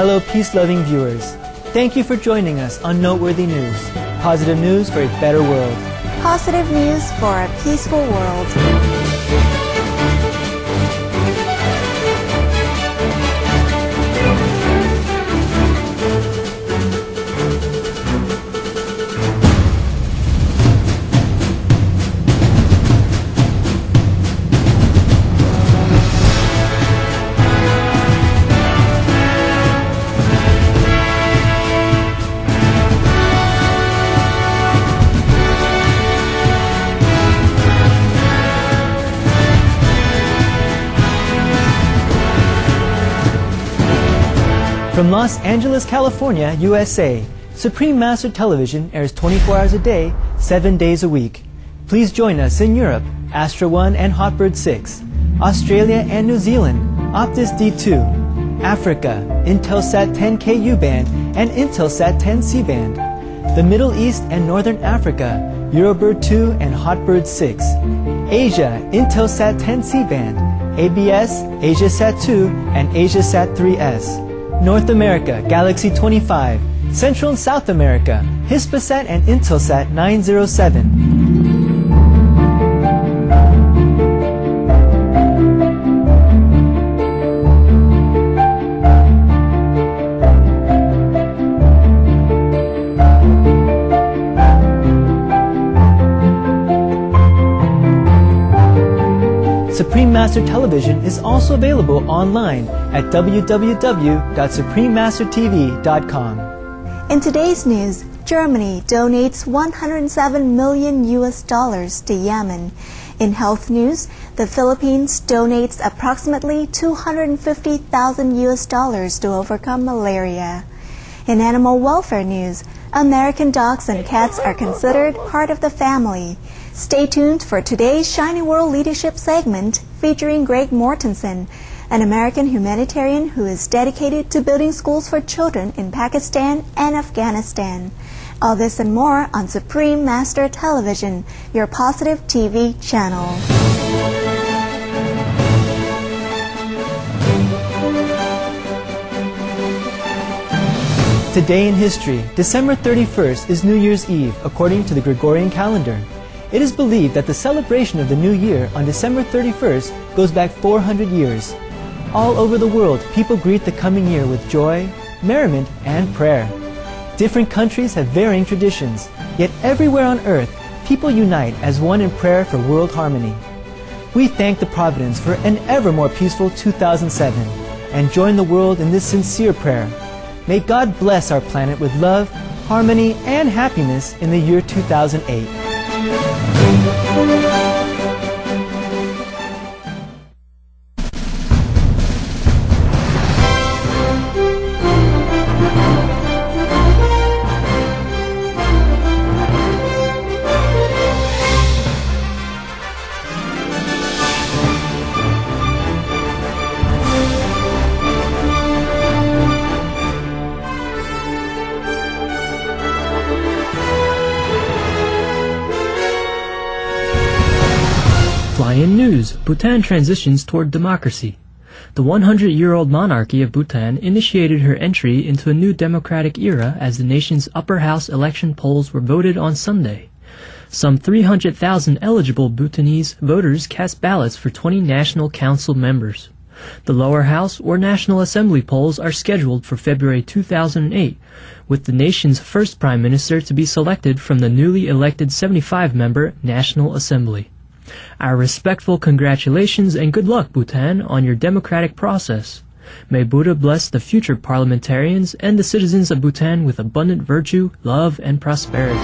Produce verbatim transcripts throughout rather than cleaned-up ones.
Hello, peace-loving viewers. Thank you for joining us on Noteworthy News. Positive news for a better world. Positive news for a peaceful world. From Los Angeles, California, U S A, Supreme Master Television airs twenty-four hours a day, seven days a week. Please join us in Europe, Astra one and Hotbird six, Australia and New Zealand, Optus D two, Africa, Intelsat ten K U band and Intelsat ten C band, the Middle East and Northern Africa, Eurobird two and Hotbird six, Asia, Intelsat ten C band, A B S, AsiaSat two and AsiaSat three S. North America, Galaxy twenty-five. Central and South America, Hispasat and Intelsat nine oh seven. Supreme Master Television is also available online at w w w dot supreme master t v dot com. In today's news, Germany donates one hundred seven million U S dollars to Yemen. In health news, the Philippines donates approximately two hundred fifty thousand U S dollars to overcome malaria. In animal welfare news, American dogs and cats are considered part of the family. Stay tuned for today's Shiny World Leadership segment featuring Greg Mortensen, an American humanitarian who is dedicated to building schools for children in Pakistan and Afghanistan. All this and more on Supreme Master Television, your positive T V channel. Today in history, December thirty-first is New Year's Eve according to the Gregorian calendar. It is believed that the celebration of the new year on December thirty-first goes back four hundred years. All over the world, people greet the coming year with joy, merriment, and prayer. Different countries have varying traditions, yet everywhere on earth, people unite as one in prayer for world harmony. We thank the Providence for an ever more peaceful two thousand seven and join the world in this sincere prayer. May God bless our planet with love, harmony, and happiness in the year two thousand eight. In news, Bhutan transitions toward democracy. The one hundred year old monarchy of Bhutan initiated her entry into a new democratic era as the nation's upper house election polls were voted on Sunday. Some three hundred thousand eligible Bhutanese voters cast ballots for twenty National Council members. The lower house or National Assembly polls are scheduled for February two thousand eight, with the nation's first prime minister to be selected from the newly elected seventy-five member National Assembly. Our respectful congratulations and good luck, Bhutan, on your democratic process. May Buddha bless the future parliamentarians and the citizens of Bhutan with abundant virtue, love, and prosperity.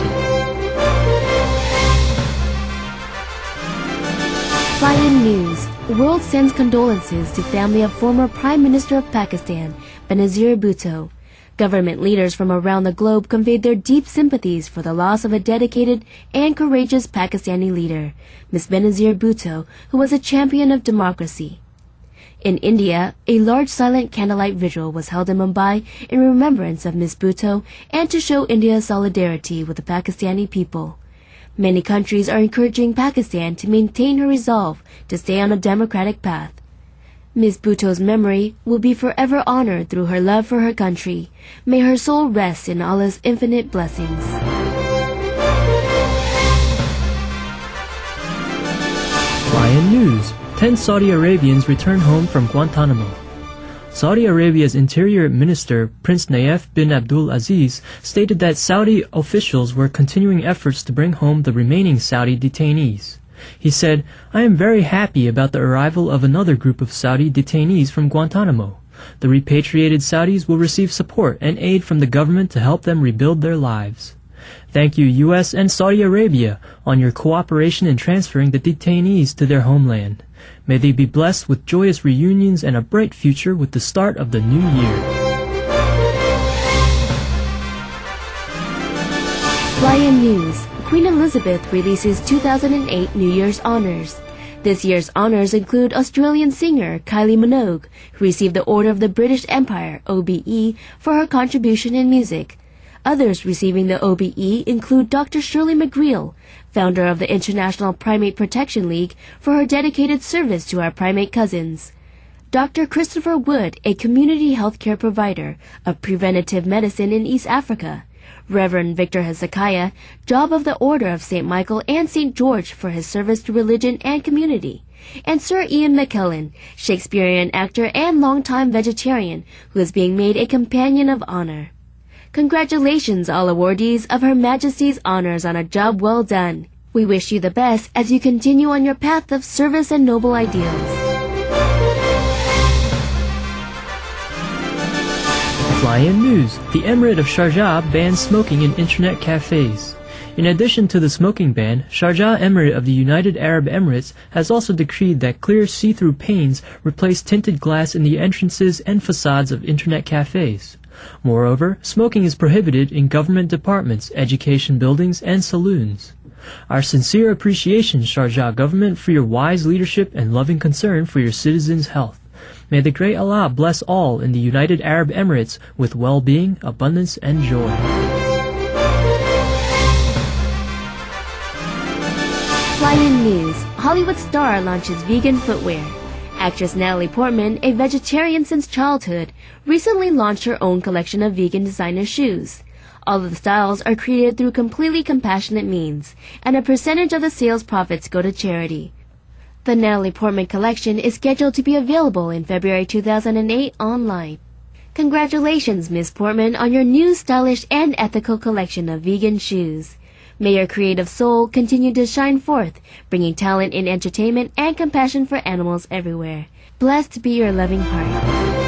Fly-in news. The world sends condolences to family of former Prime Minister of Pakistan, Benazir Bhutto. Government leaders from around the globe conveyed their deep sympathies for the loss of a dedicated and courageous Pakistani leader, Miss Benazir Bhutto, who was a champion of democracy. In India, a large silent candlelight vigil was held in Mumbai in remembrance of Miss Bhutto and to show India's solidarity with the Pakistani people. Many countries are encouraging Pakistan to maintain her resolve to stay on a democratic path. Miz Bhutto's memory will be forever honored through her love for her country. May her soul rest in Allah's infinite blessings. Fly-in news. Ten Saudi Arabians return home from Guantanamo. Saudi Arabia's Interior Minister, Prince Nayef bin Abdul Aziz, stated that Saudi officials were continuing efforts to bring home the remaining Saudi detainees. He said, "I am very happy about the arrival of another group of Saudi detainees from Guantanamo. The repatriated Saudis will receive support and aid from the government to help them rebuild their lives. Thank you, U S and Saudi Arabia, on your cooperation in transferring the detainees to their homeland. May they be blessed with joyous reunions and a bright future with the start of the new year." Fly-in news. Queen Elizabeth releases two thousand eight New Year's honors. This year's honors include Australian singer Kylie Minogue, who received the Order of the British Empire, O B E, for her contribution in music. Others receiving the O B E include Doctor Shirley McGreal, founder of the International Primate Protection League, for her dedicated service to our primate cousins. Doctor Christopher Wood, a community healthcare provider of preventative medicine in East Africa. Reverend Victor Hezekiah, Job of the Order of Saint Michael and Saint George, for his service to religion and community. And Sir Ian McKellen, Shakespearean actor and longtime vegetarian, who is being made a Companion of Honor. Congratulations, all awardees of Her Majesty's honors on a job well done. We wish you the best as you continue on your path of service and noble ideals. Fly-in news. The Emirate of Sharjah bans smoking in internet cafes. In addition to the smoking ban, Sharjah Emirate of the United Arab Emirates has also decreed that clear see-through panes replace tinted glass in the entrances and facades of internet cafes. Moreover, smoking is prohibited in government departments, education buildings, and saloons. Our sincere appreciation, Sharjah government, for your wise leadership and loving concern for your citizens' health. May the great Allah bless all in the United Arab Emirates with well-being, abundance, and joy. Fly-in news. Hollywood star launches vegan footwear. Actress Natalie Portman, a vegetarian since childhood, recently launched her own collection of vegan designer shoes. All of the styles are created through completely compassionate means, and a percentage of the sales profits go to charity. The Natalie Portman collection is scheduled to be available in February two thousand eight online. Congratulations, Miz Portman, on your new stylish and ethical collection of vegan shoes. May your creative soul continue to shine forth, bringing talent in entertainment and compassion for animals everywhere. Blessed be your loving heart.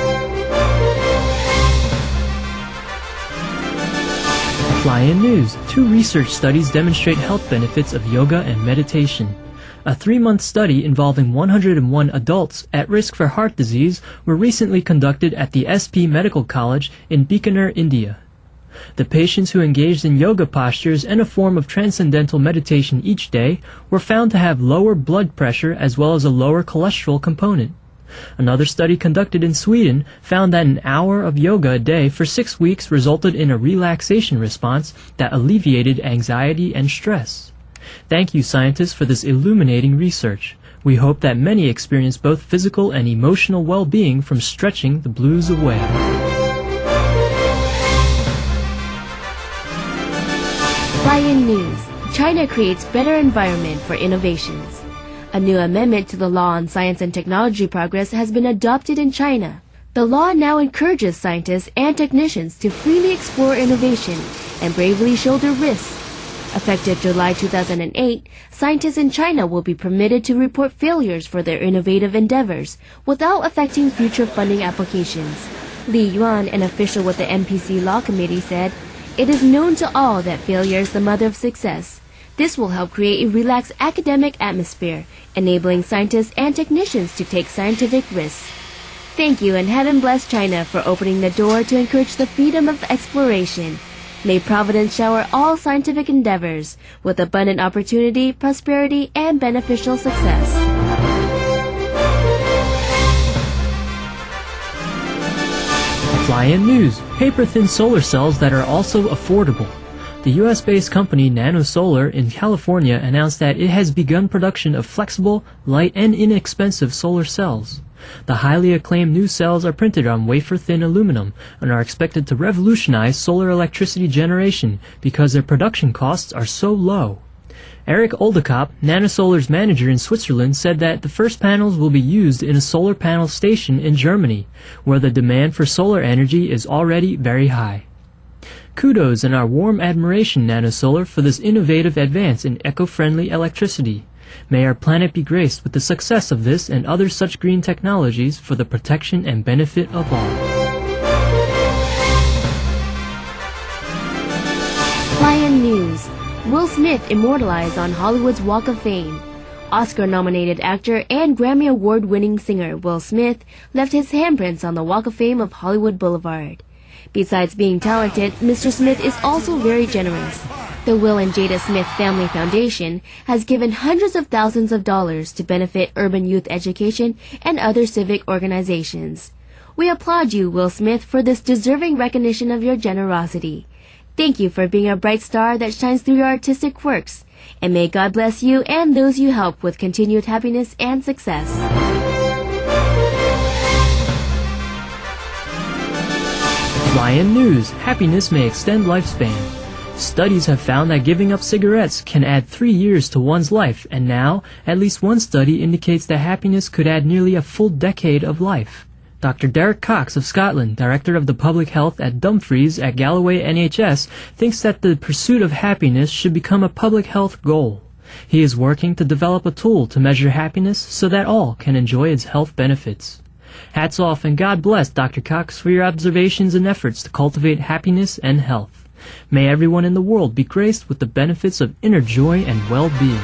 Fly-in news. Two research studies demonstrate health benefits of yoga and meditation. A three-month study involving one hundred one adults at risk for heart disease were recently conducted at the S P Medical College in Bikaner, India. The patients who engaged in yoga postures and a form of transcendental meditation each day were found to have lower blood pressure as well as a lower cholesterol component. Another study conducted in Sweden found that an hour of yoga a day for six weeks resulted in a relaxation response that alleviated anxiety and stress. Thank you, scientists, for this illuminating research. We hope that many experience both physical and emotional well-being from stretching the blues away. Fly-in news. China creates better environment for innovations. A new amendment to the law on science and technology progress has been adopted in China. The law now encourages scientists and technicians to freely explore innovation and bravely shoulder risks. Effective July two thousand eight, scientists in China will be permitted to report failures for their innovative endeavors without affecting future funding applications. Li Yuan, an official with the N P C Law Committee, said, "It is known to all that failure is the mother of success. This will help create a relaxed academic atmosphere, enabling scientists and technicians to take scientific risks." Thank you, and heaven bless China for opening the door to encourage the freedom of exploration. May Providence shower all scientific endeavors with abundant opportunity, prosperity, and beneficial success. Fly-in news. Paper-thin solar cells that are also affordable. The U S-based company NanoSolar in California announced that it has begun production of flexible, light, and inexpensive solar cells. The highly acclaimed new cells are printed on wafer-thin aluminum and are expected to revolutionize solar electricity generation because their production costs are so low. Eric Oldekop, Nanosolar's manager in Switzerland, said that the first panels will be used in a solar panel station in Germany, where the demand for solar energy is already very high. Kudos and our warm admiration, Nanosolar, for this innovative advance in eco-friendly electricity. May our planet be graced with the success of this and other such green technologies for the protection and benefit of all. Lion News. Will Smith immortalized on Hollywood's Walk of Fame. Oscar-nominated actor and Grammy Award-winning singer Will Smith left his handprints on the Walk of Fame of Hollywood Boulevard. Besides being talented, Mister Smith is also very generous. The Will and Jada Smith Family Foundation has given hundreds of thousands of dollars to benefit urban youth education and other civic organizations. We applaud you, Will Smith, for this deserving recognition of your generosity. Thank you for being a bright star that shines through your artistic works. And may God bless you and those you help with continued happiness and success. Lion News. Happiness may extend lifespan. Studies have found that giving up cigarettes can add three years to one's life, and now, at least one study indicates that happiness could add nearly a full decade of life. Doctor Derek Cox of Scotland, Director of the Public Health at Dumfries at Galloway N H S, thinks that the pursuit of happiness should become a public health goal. He is working to develop a tool to measure happiness so that all can enjoy its health benefits. Hats off and God bless Doctor Cox for your observations and efforts to cultivate happiness and health. May everyone in the world be graced with the benefits of inner joy and well-being.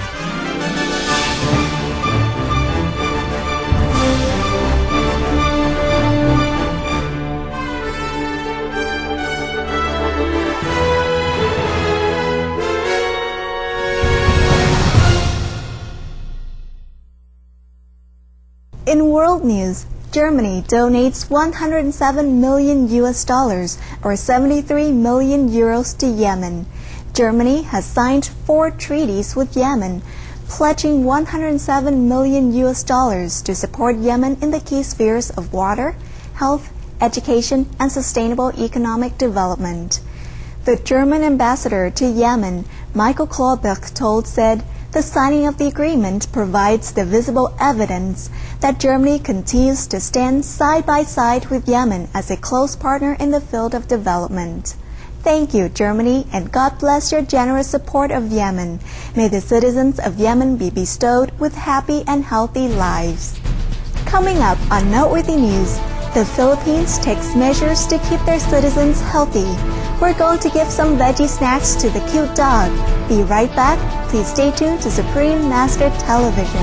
In world news, Germany donates one hundred seven million U S dollars or seventy-three million euros to Yemen. Germany has signed four treaties with Yemen, pledging one hundred seven million U S dollars to support Yemen in the key spheres of water, health, education, and sustainable economic development. The German ambassador to Yemen, Michael Klobuch, told said, the signing of the agreement provides the visible evidence that Germany continues to stand side by side with Yemen as a close partner in the field of development. Thank you, Germany, and God bless your generous support of Yemen. May the citizens of Yemen be bestowed with happy and healthy lives. Coming up on Noteworthy News, the Philippines takes measures to keep their citizens healthy. We're going to give some veggie snacks to the cute dog. Be right back. Please stay tuned to Supreme Master Television.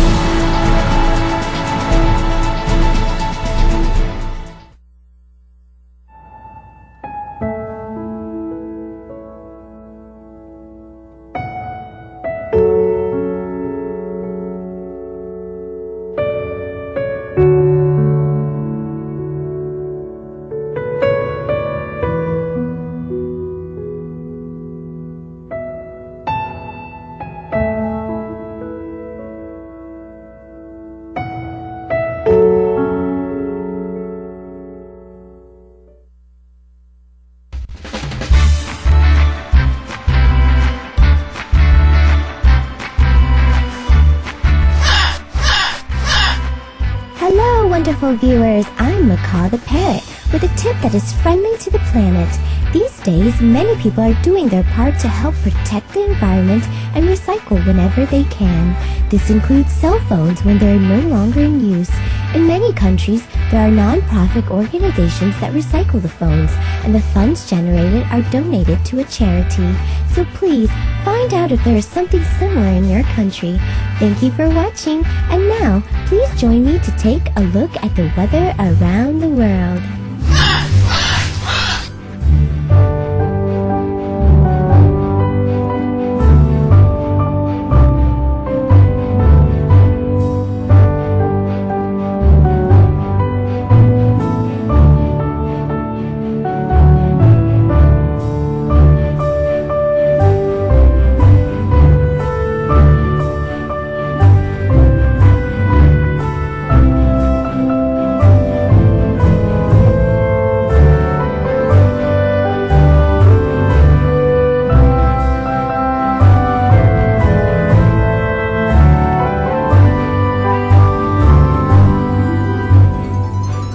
Wonderful viewers, I'm Macaw the Parrot with a tip that is friendly to the planet. These days, many people are doing their part to help protect the environment and recycle whenever they can. This includes cell phones when they're no longer in use. In many countries, there are non-profit organizations that recycle the phones, and the funds generated are donated to a charity. So please, find out if there is something similar in your country. Thank you for watching, and now, please join me to take a look at the weather around the world.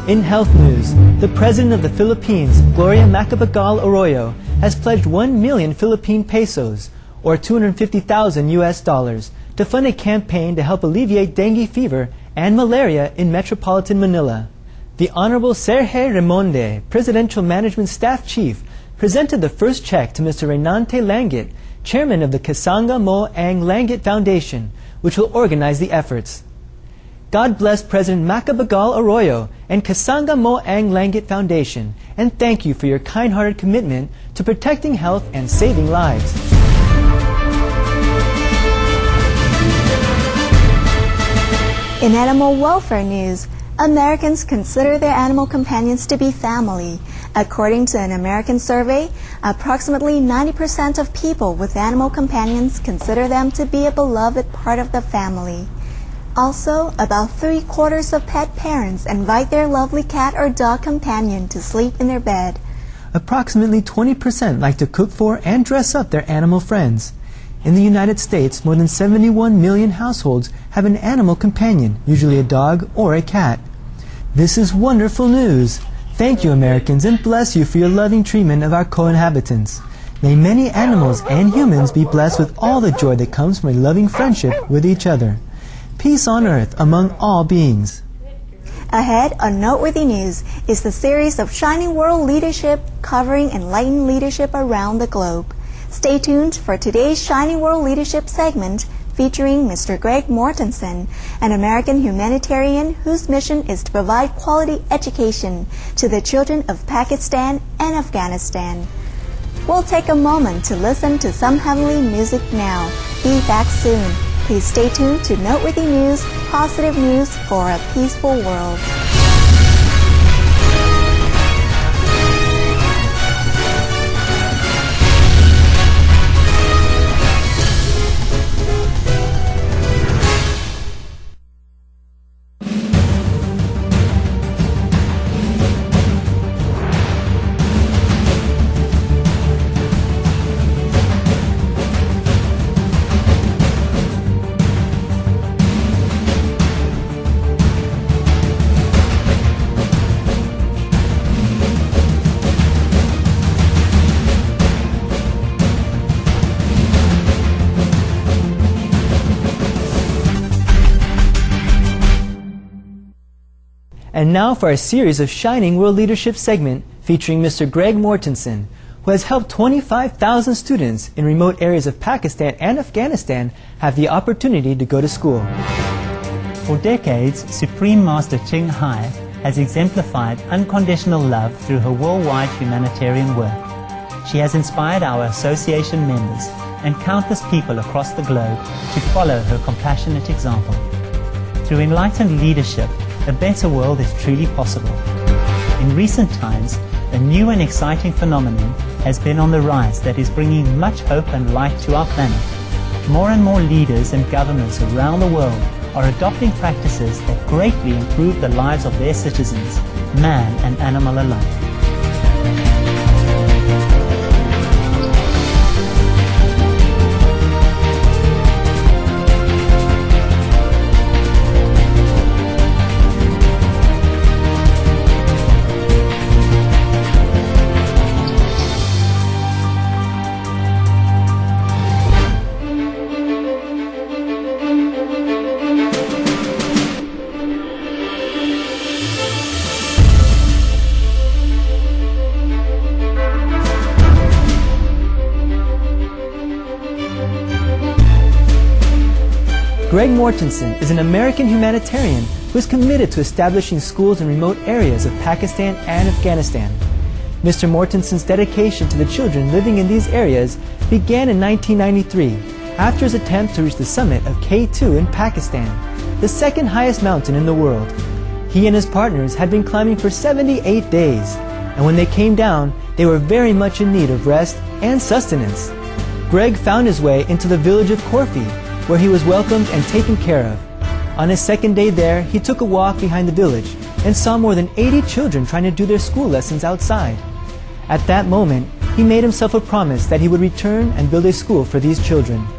In health news, the President of the Philippines, Gloria Macapagal Arroyo, has pledged one million Philippine pesos, or two hundred fifty thousand U S dollars, to fund a campaign to help alleviate dengue fever and malaria in metropolitan Manila. The Honorable Sergio Remonde, Presidential Management Staff Chief, presented the first check to Mister Reynante Langit, Chairman of the Kasanga Mo Ang Langit Foundation, which will organize the efforts. God bless President Macapagal Arroyo and Kasanga Mo Ang Langit Foundation, and thank you for your kind-hearted commitment to protecting health and saving lives. In animal welfare news, Americans consider their animal companions to be family. According to an American survey, approximately ninety percent of people with animal companions consider them to be a beloved part of the family. Also, about three-quarters of pet parents invite their lovely cat or dog companion to sleep in their bed. Approximately twenty percent like to cook for and dress up their animal friends. In the United States, more than seventy-one million households have an animal companion, usually a dog or a cat. This is wonderful news. Thank you, Americans, and bless you for your loving treatment of our co-inhabitants. May many animals and humans be blessed with all the joy that comes from a loving friendship with each other. Peace on earth among all beings. Ahead on Noteworthy News is the series of Shining World Leadership covering enlightened leadership around the globe. Stay tuned for today's Shining World Leadership segment featuring Mister Greg Mortensen, an American humanitarian whose mission is to provide quality education to the children of Pakistan and Afghanistan. We'll take a moment to listen to some heavenly music now. Be back soon. Please stay tuned to Noteworthy News, positive news for a peaceful world. And now for our series of Shining World Leadership segment featuring Mister Greg Mortensen, who has helped twenty-five thousand students in remote areas of Pakistan and Afghanistan have the opportunity to go to school. For decades, Supreme Master Ching Hai has exemplified unconditional love through her worldwide humanitarian work. She has inspired our association members and countless people across the globe to follow her compassionate example. Through enlightened leadership, a better world is truly possible. In recent times, a new and exciting phenomenon has been on the rise that is bringing much hope and light to our planet. More and more leaders and governments around the world are adopting practices that greatly improve the lives of their citizens, man and animal alike. Greg Mortensen is an American humanitarian who is committed to establishing schools in remote areas of Pakistan and Afghanistan. Mister Mortensen's dedication to the children living in these areas began in nineteen ninety-three after his attempt to reach the summit of K two in Pakistan, the second highest mountain in the world. He and his partners had been climbing for seventy-eight days, and when they came down, they were very much in need of rest and sustenance. Greg found his way into the village of Corfi, where he was welcomed and taken care of. On his second day there, he took a walk behind the village and saw more than eighty children trying to do their school lessons outside. At that moment, he made himself a promise that he would return and build a school for these children.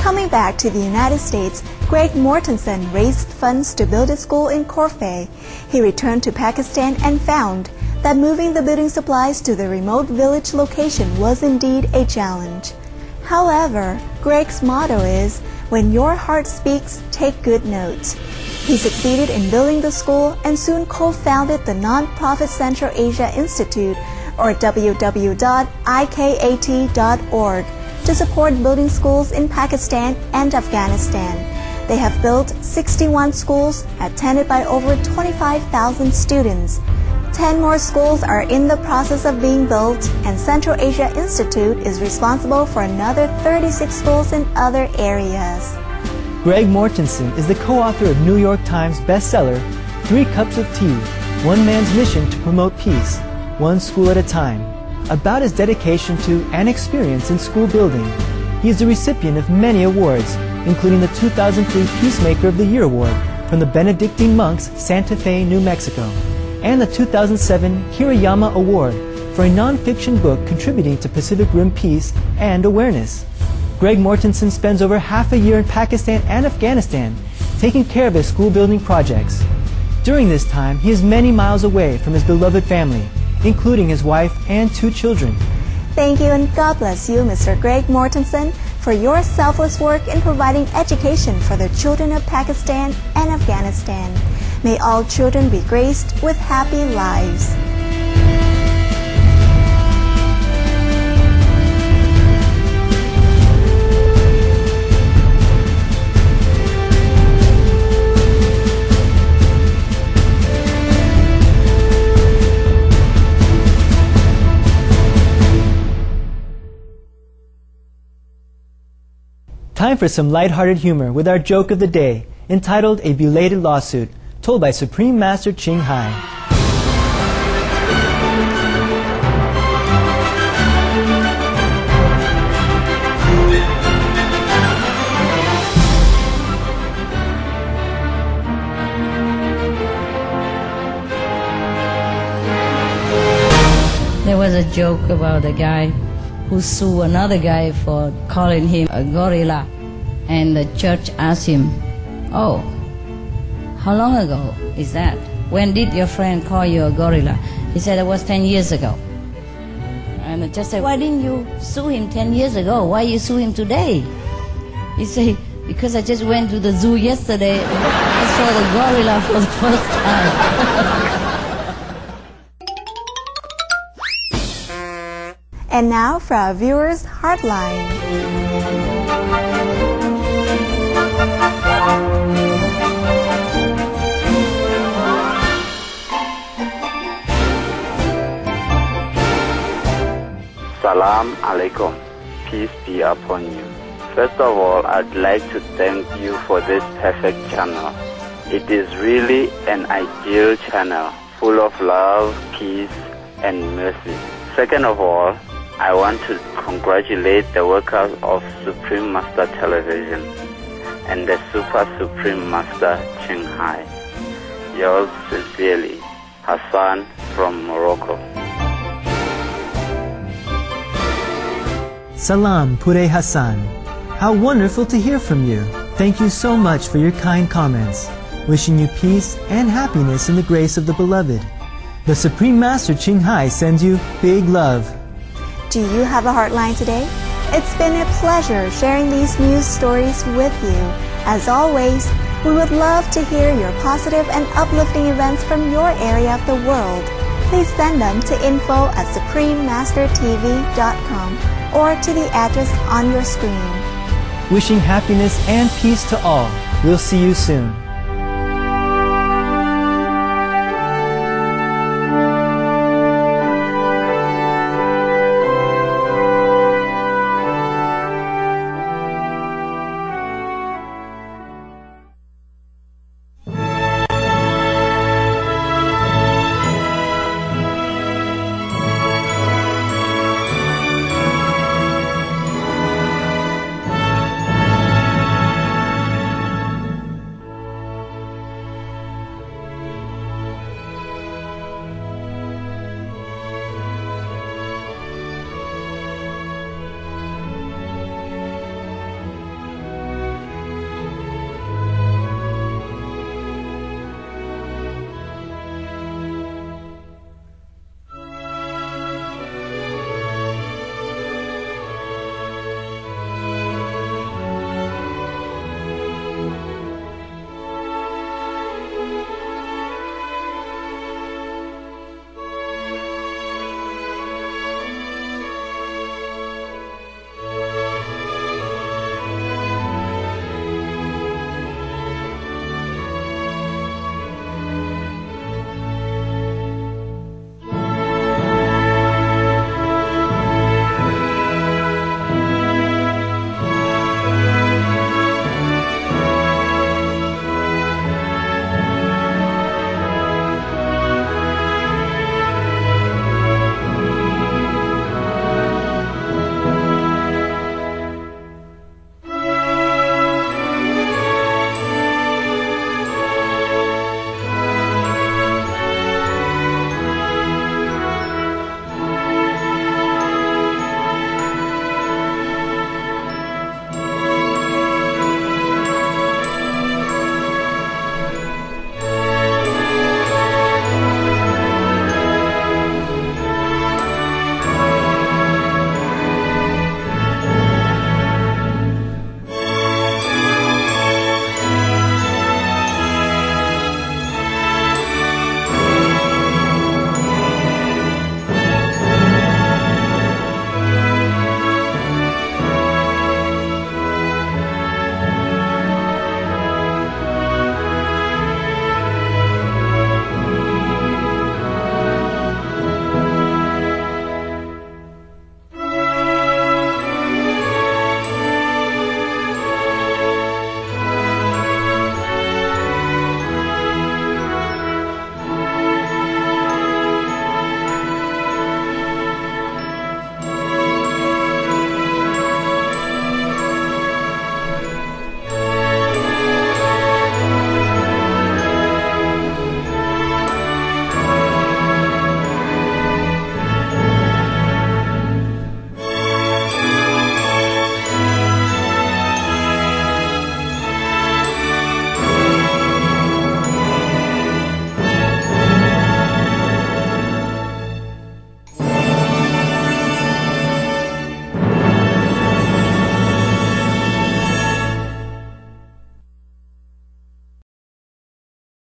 Coming back to the United States, Greg Mortensen raised funds to build a school in Corfe. He returned to Pakistan and found that moving the building supplies to the remote village location was indeed a challenge. However, Greg's motto is, "When your heart speaks, take good notes." He succeeded in building the school and soon co-founded the non-profit Central Asia Institute, or w w w dot i k a t dot org, to support building schools in Pakistan and Afghanistan. They have built sixty-one schools attended by over twenty-five thousand students. Ten more schools are in the process of being built, and Central Asia Institute is responsible for another thirty-six schools in other areas. Greg Mortensen is the co-author of New York Times bestseller, Three Cups of Tea, One Man's Mission to Promote Peace, One School at a Time, about his dedication to and experience in school building. He is the recipient of many awards, including the two thousand three Peacemaker of the Year Award from the Benedictine monks, Santa Fe, New Mexico, and the two thousand seven Hirayama Award for a non-fiction book contributing to Pacific Rim peace and awareness. Greg Mortensen spends over half a year in Pakistan and Afghanistan taking care of his school building projects. During this time, he is many miles away from his beloved family, including his wife and two children. Thank you and God bless you, Mister Greg Mortensen, for your selfless work in providing education for the children of Pakistan and Afghanistan. May all children be graced with happy lives. Time for some lighthearted humor with our joke of the day, entitled A Belated Lawsuit, told by Supreme Master Ching Hai. There was a joke about a guy who sued another guy for calling him a gorilla, and the judge asked him, "Oh, how long ago is that? When did your friend call you a gorilla?" He said, "It was ten years ago." And the judge said, "Why didn't you sue him ten years ago? Why you sue him today?" He said, "Because I just went to the zoo yesterday and saw the gorilla for the first time." And now for our viewers' Heartline. Salam alaikum. Peace be upon you. First of all, I'd like to thank you for this perfect channel. It is really an ideal channel, full of love, peace, and mercy. Second of all, I want to congratulate the workers of Supreme Master Television and the Super Supreme Master Ching Hai. Yours sincerely, Hassan from Morocco. Salam Pure Hassan. How wonderful to hear from you. Thank you so much for your kind comments. Wishing you peace and happiness in the grace of the beloved. The Supreme Master Ching Hai sends you big love. Do you have a Heartline today? It's been a pleasure sharing these news stories with you. As always, we would love to hear your positive and uplifting events from your area of the world. Please send them to info at supreme master t v dot com or to the address on your screen. Wishing happiness and peace to all. We'll see you soon.